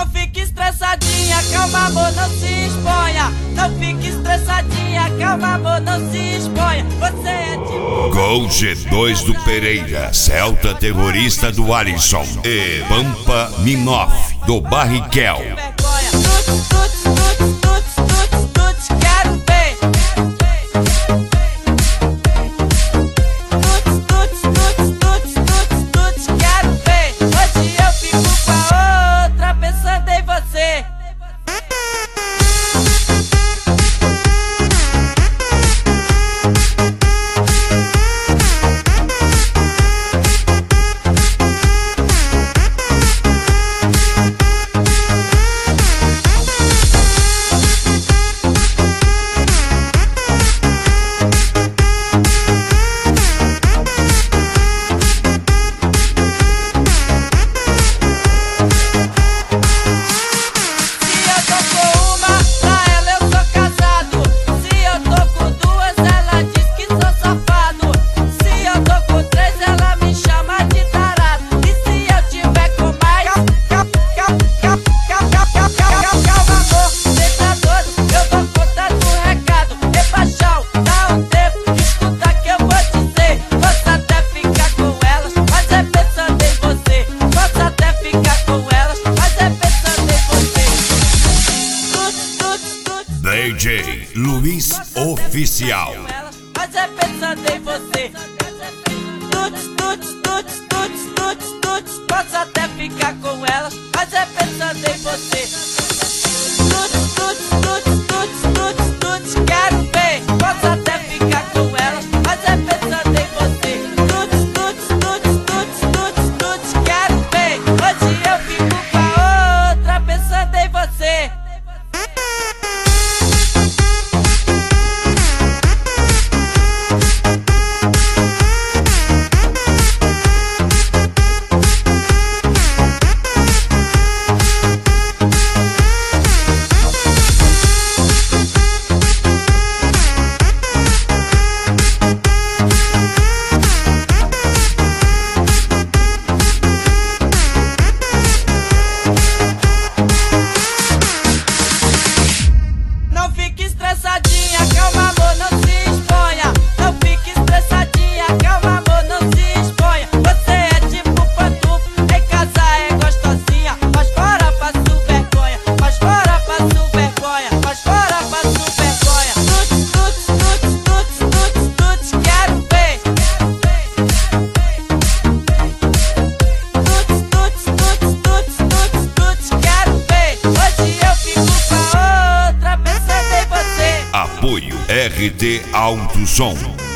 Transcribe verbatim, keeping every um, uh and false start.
Não fique estressadinha, calma amor, não se exponha. Não fique estressadinha, calma amor, não se exponha. Você é tipo... Gol G dois do Pereira, Celta terrorista do Alisson e Pampa Minoff do Barrichello. Tuts, tuts, tuts, tuts, tuts, tuts, quero ver. Tuts, tuts, tuts, tuts, tuts, tuts, quero ver. Hoje eu fico com a outra pensando em você. D J Luiz Oficial. Mas é pensando em você. Tuts, tuts, tuts, tuts, tuts, tuts. Posso até ficar com elas, mas é pensando em você. Tuts, tuts, tuts, tuts, tuts, tuts, quero ver. Posso até ficar com elas, mas é pensando em você. Tuts, tuts, tuts, tuts, tuts, tuts, quero ver. Hoje eu fico com a outra pensando em você. Não fique estressadinha, calma amor, não se exponha. Não fique estressadinha, calma amor, não se exponha. Você é tipo pantufa, em casa é gostosinha. Mas fora passo vergonha, mas fora passo vergonha, mas fora passo vergonha. Tuts, tuts, tuts, tuts, tuts, tuts, quero ver. Tuts, tuts, tuts, tuts, tuts, tuts, quero ver. Hoje eu fico com a outra pensando em você. Apoio R T Alto Som.